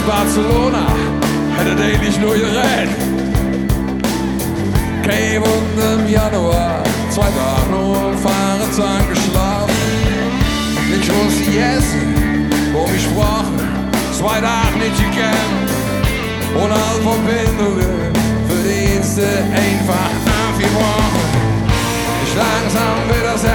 Barcelona hätte eigentlich nur gerät. Cave und im Januar 2 Tage nur Fahrrad geschlafen. Ich wusste essen, wo ich sprachen, 2 Tage nicht gekannt. Und alle Verbindungen für Dienste einfach abgebrochen. Ich langsam wieder